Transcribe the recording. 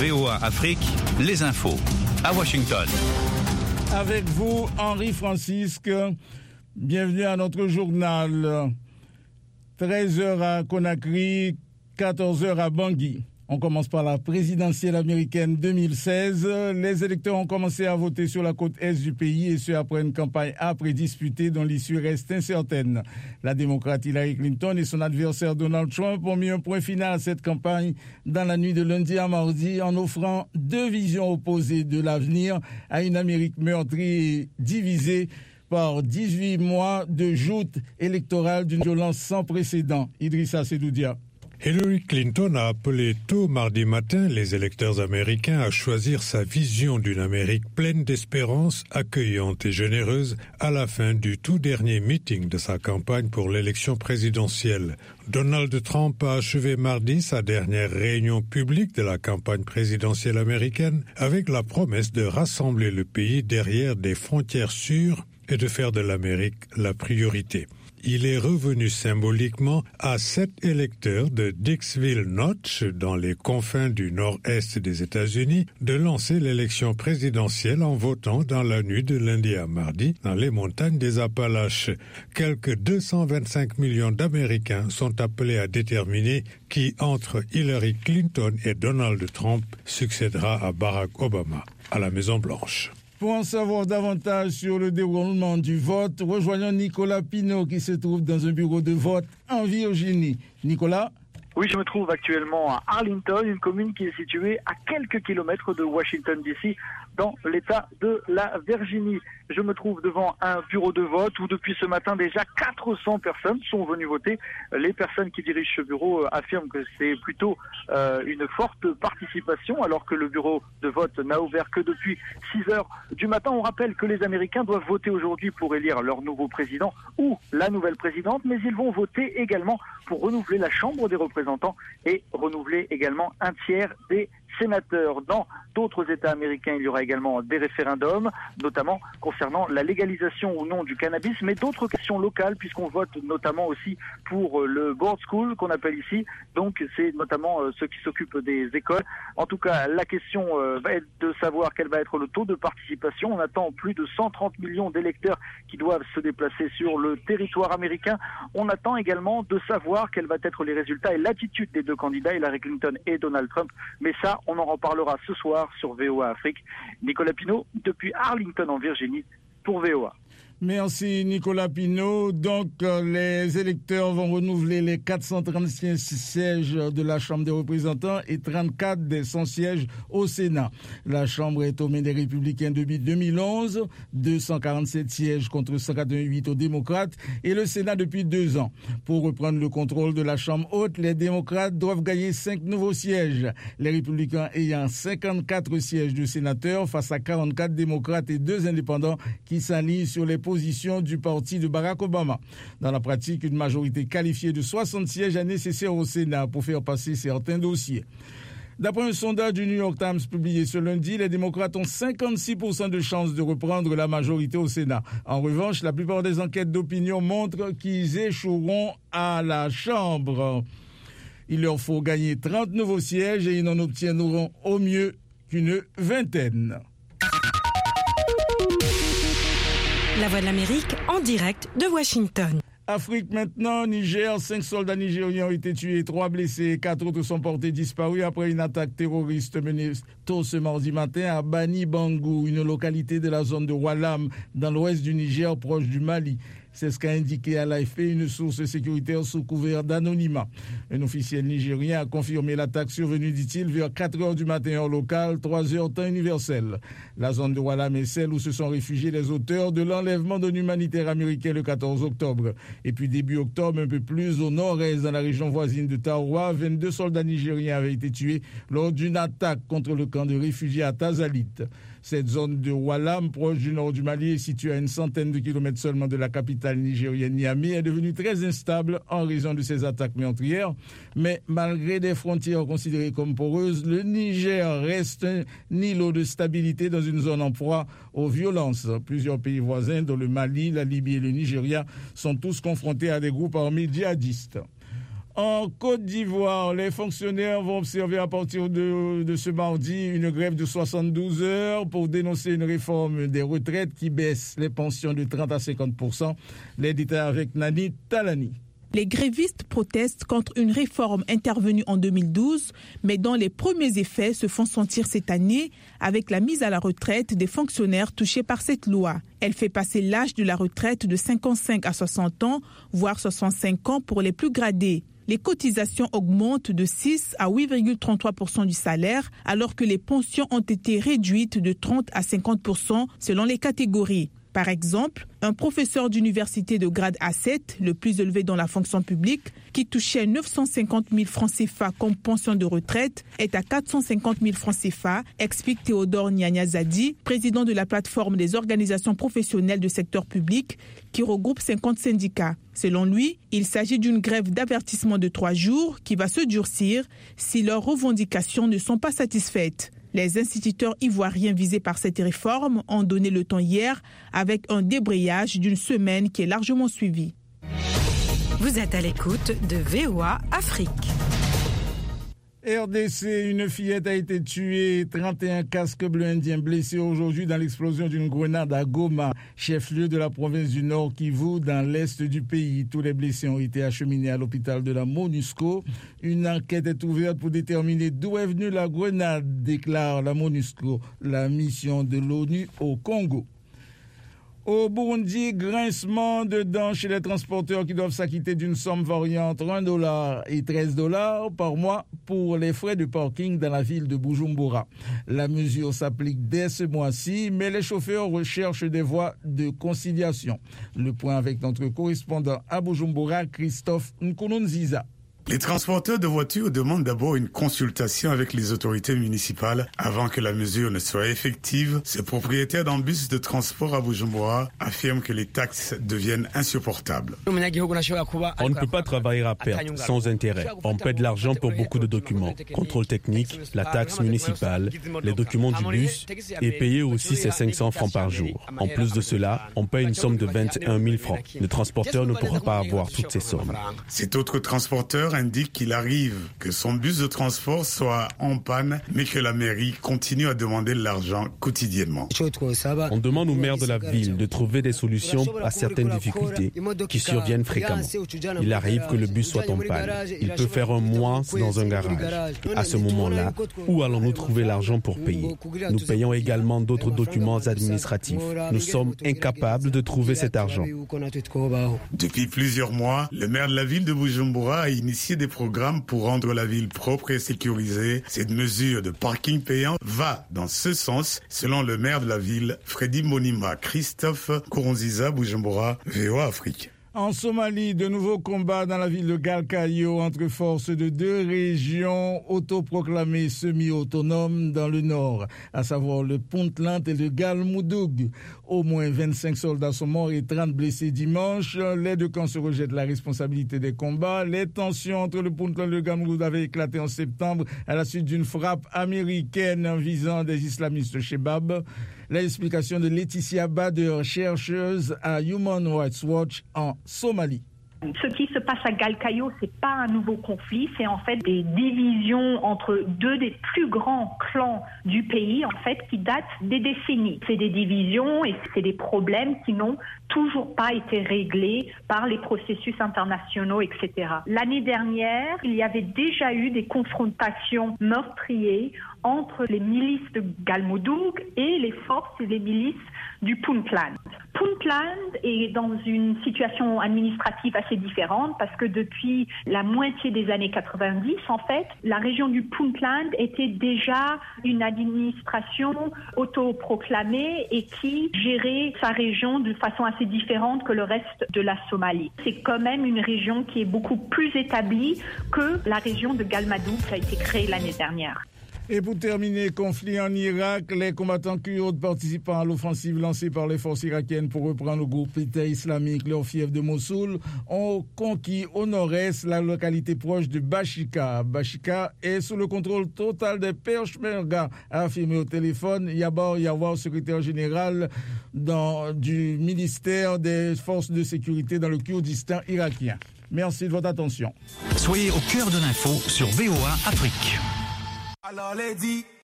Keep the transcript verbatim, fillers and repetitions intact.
V O A Afrique, les infos à Washington. Avec vous, Henri Francisque, bienvenue à notre journal. treize heures à Conakry, quatorze heures à Bangui. On commence par la présidentielle américaine deux mille seize. Les électeurs ont commencé à voter sur la côte est du pays et ce après une campagne âpre et disputée dont l'issue reste incertaine. La démocrate Hillary Clinton et son adversaire Donald Trump ont mis un point final à cette campagne dans la nuit de lundi à mardi en offrant deux visions opposées de l'avenir à une Amérique meurtrie et divisée par dix-huit mois de joute électorale d'une violence sans précédent. Idrissa Sedoudia. Hillary Clinton a appelé tôt mardi matin les électeurs américains à choisir sa vision d'une Amérique pleine d'espérance, accueillante et généreuse à la fin du tout dernier meeting de sa campagne pour l'élection présidentielle. Donald Trump a achevé mardi sa dernière réunion publique de la campagne présidentielle américaine avec la promesse de rassembler le pays derrière des frontières sûres et de faire de l'Amérique la priorité. Il est revenu symboliquement à sept électeurs de Dixville Notch, dans les confins du nord-est des États-Unis, de lancer l'élection présidentielle en votant dans la nuit de lundi à mardi dans les montagnes des Appalaches. Quelques deux cent vingt-cinq millions d'Américains sont appelés à déterminer qui, entre Hillary Clinton et Donald Trump, succédera à Barack Obama à la Maison-Blanche. Pour en savoir davantage sur le déroulement du vote, rejoignons Nicolas Pinault qui se trouve dans un bureau de vote en Virginie. Nicolas ? Oui, je me trouve actuellement à Arlington, une commune qui est située à quelques kilomètres de Washington D C, dans l'État de la Virginie. Je me trouve devant un bureau de vote où depuis ce matin déjà quatre cents personnes sont venues voter. Les personnes qui dirigent ce bureau affirment que c'est plutôt euh, une forte participation alors que le bureau de vote n'a ouvert que depuis six heures du matin. On rappelle que les Américains doivent voter aujourd'hui pour élire leur nouveau président ou la nouvelle présidente, mais ils vont voter également pour renouveler la Chambre des représentants et renouveler également un tiers des sénateurs. Dans d'autres États américains, il y aura également des référendums, notamment concernant la légalisation ou non du cannabis, mais d'autres questions locales, puisqu'on vote notamment aussi pour le board school qu'on appelle ici. Donc c'est notamment ceux qui s'occupent des écoles. En tout cas, la question va être de savoir quel va être le taux de participation. On attend plus de cent trente millions d'électeurs qui doivent se déplacer sur le territoire américain. On attend également de savoir quels vont être les résultats et l'attitude des deux candidats, Hillary Clinton et Donald Trump. Mais ça, on en reparlera ce soir sur V O A Afrique. Nicolas Pinault, depuis Arlington en Virginie, pour V O A. Merci Nicolas Pinault. Donc euh, les électeurs vont renouveler les quatre cent trente-cinq sièges de la Chambre des représentants et trente-quatre des cent sièges au Sénat. La Chambre est aux mains des Républicains depuis deux mille onze, deux cent quarante-sept sièges contre cent quatre-vingt-huit aux démocrates et le Sénat depuis deux ans. Pour reprendre le contrôle de la Chambre haute, les démocrates doivent gagner cinq nouveaux sièges. Les Républicains ayant cinquante-quatre sièges de sénateurs face à quarante-quatre démocrates et deux indépendants qui s'alignent sur les position du parti de Barack Obama. Dans la pratique, une majorité qualifiée de soixante sièges est nécessaire au Sénat pour faire passer certains dossiers. D'après un sondage du New York Times publié ce lundi, les démocrates ont cinquante-six pour cent de chances de reprendre la majorité au Sénat. En revanche, la plupart des enquêtes d'opinion montrent qu'ils échoueront à la Chambre. Il leur faut gagner trente nouveaux sièges et ils n'en obtiendront au mieux qu'une vingtaine. La Voix de l'Amérique en direct de Washington. Afrique maintenant, Niger, cinq soldats nigériens ont été tués, trois blessés, quatre autres sont portés disparus après une attaque terroriste menée tôt ce mardi matin à Bani Bangou, une localité de la zone de Walam, dans l'ouest du Niger, proche du Mali. C'est ce qu'a indiqué à l'A F P une source sécuritaire sous couvert d'anonymat. Un officiel nigérien a confirmé l'attaque survenue, dit-il, vers quatre heures du matin heure locale, trois heures temps universel. La zone de Walam est celle où se sont réfugiés les auteurs de l'enlèvement d'un humanitaire américain le quatorze octobre. Et puis début octobre, un peu plus au nord-est, dans la région voisine de Taoua, vingt-deux soldats nigériens avaient été tués lors d'une attaque contre le camp de réfugiés à Tazalit. Cette zone de Walam, proche du nord du Mali, est située à une centaine de kilomètres seulement de la capitale nigérienne Niamey, est devenue très instable en raison de ces attaques meurtrières. Mais malgré des frontières considérées comme poreuses, le Niger reste un îlot de stabilité dans une zone en proie aux violences. Plusieurs pays voisins, dont le Mali, la Libye et le Nigeria, sont tous confrontés à des groupes armés djihadistes. En Côte d'Ivoire, les fonctionnaires vont observer à partir de, de ce mardi une grève de soixante-douze heures pour dénoncer une réforme des retraites qui baisse les pensions de trente à cinquante pour cent. Les détails avec Nani Talani. Les grévistes protestent contre une réforme intervenue en deux mille douze, mais dont les premiers effets se font sentir cette année avec la mise à la retraite des fonctionnaires touchés par cette loi. Elle fait passer l'âge de la retraite de cinquante-cinq à soixante ans, voire soixante-cinq ans pour les plus gradés. Les cotisations augmentent de six à huit virgule trente-trois pour cent du salaire, alors que les pensions ont été réduites de trente à cinquante pour cent selon les catégories. Par exemple, un professeur d'université de grade A sept, le plus élevé dans la fonction publique, qui touchait neuf cent cinquante mille francs C F A comme pension de retraite, est à quatre cent cinquante mille francs C F A, explique Théodore Nianyazadi, président de la plateforme des organisations professionnelles du secteur public, qui regroupe cinquante syndicats. Selon lui, il s'agit d'une grève d'avertissement de trois jours qui va se durcir si leurs revendications ne sont pas satisfaites. Les instituteurs ivoiriens visés par cette réforme ont donné le ton hier avec un débrayage d'une semaine qui est largement suivi. Vous êtes à l'écoute de V O A Afrique. R D C, une fillette a été tuée, trente et un casques bleus indiens blessés aujourd'hui dans l'explosion d'une grenade à Goma, chef-lieu de la province du Nord Kivu, dans l'est du pays. Tous les blessés ont été acheminés à l'hôpital de la MONUSCO. Une enquête est ouverte pour déterminer d'où est venue la grenade, déclare la MONUSCO, la mission de l'ONU au Congo. Au Burundi, grincement de dents chez les transporteurs qui doivent s'acquitter d'une somme variant entre un dollar et treize dollars par mois pour les frais de parking dans la ville de Bujumbura. La mesure s'applique dès ce mois-ci, mais les chauffeurs recherchent des voies de conciliation. Le point avec notre correspondant à Bujumbura, Christophe Nkununziza. Les transporteurs de voitures demandent d'abord une consultation avec les autorités municipales avant que la mesure ne soit effective. Ce propriétaire d'un bus de transport à Bujumbura affirme que les taxes deviennent insupportables. On ne peut pas travailler à perte, sans intérêt. On paie de l'argent pour beaucoup de documents. Contrôle technique, la taxe municipale, les documents du bus et payer aussi ces cinq cents francs par jour. En plus de cela, on paie une somme de vingt et un mille francs. Le transporteur ne pourra pas avoir toutes ces sommes. Cet autre transporteur indique qu'il arrive que son bus de transport soit en panne, mais que la mairie continue à demander de l'argent quotidiennement. On demande au maire de la ville de trouver des solutions à certaines difficultés qui surviennent fréquemment. Il arrive que le bus soit en panne. Il peut faire un mois dans un garage. À ce moment-là, où allons-nous trouver l'argent pour payer? Nous payons également d'autres documents administratifs. Nous sommes incapables de trouver cet argent. Depuis plusieurs mois, le maire de la ville de Bujumbura a initié des programmes pour rendre la ville propre et sécurisée. Cette mesure de parking payant va dans ce sens, selon le maire de la ville, Freddy Monima. Christophe Nkununziza, Bujumbura, V O A Afrique. En Somalie, de nouveaux combats dans la ville de Galkayo entre forces de deux régions autoproclamées semi-autonomes dans le nord, à savoir le Puntland et le Galmudug. Au moins vingt-cinq soldats sont morts et trente blessés dimanche. Les deux camps se rejettent la responsabilité des combats. Les tensions entre le Puntland et le Galmudug avaient éclaté en septembre à la suite d'une frappe américaine visant des islamistes Shebab. L'explication de Laetitia Bader, chercheuse à Human Rights Watch en Somalie. Ce qui se passe à Galkayo, c'est pas un nouveau conflit, c'est en fait des divisions entre deux des plus grands clans du pays, en fait, qui datent des décennies. C'est des divisions et c'est des problèmes qui n'ont toujours pas été réglés par les processus internationaux, et cetera. L'année dernière, il y avait déjà eu des confrontations meurtrières entre les milices de Galmudug et les forces et les milices du Puntland. Puntland est dans une situation administrative assez différente parce que depuis la moitié des années quatre-vingt-dix, en fait, la région du Puntland était déjà une administration autoproclamée et qui gérait sa région de façon assez différente que le reste de la Somalie. C'est quand même une région qui est beaucoup plus établie que la région de Galmudug qui a été créée l'année dernière. Et pour terminer, conflit en Irak, les combattants kurdes participant à l'offensive lancée par les forces irakiennes pour reprendre le groupe État islamique, leur fief de Mossoul, ont conquis au nord-est la localité proche de Bashika. Bashika est sous le contrôle total des Peshmerga, a affirmé au téléphone Yabar Yawar, secrétaire général dans, du ministère des forces de sécurité dans le Kurdistan irakien. Merci de votre attention. Soyez au cœur de l'info sur V O A Afrique. Alors les dit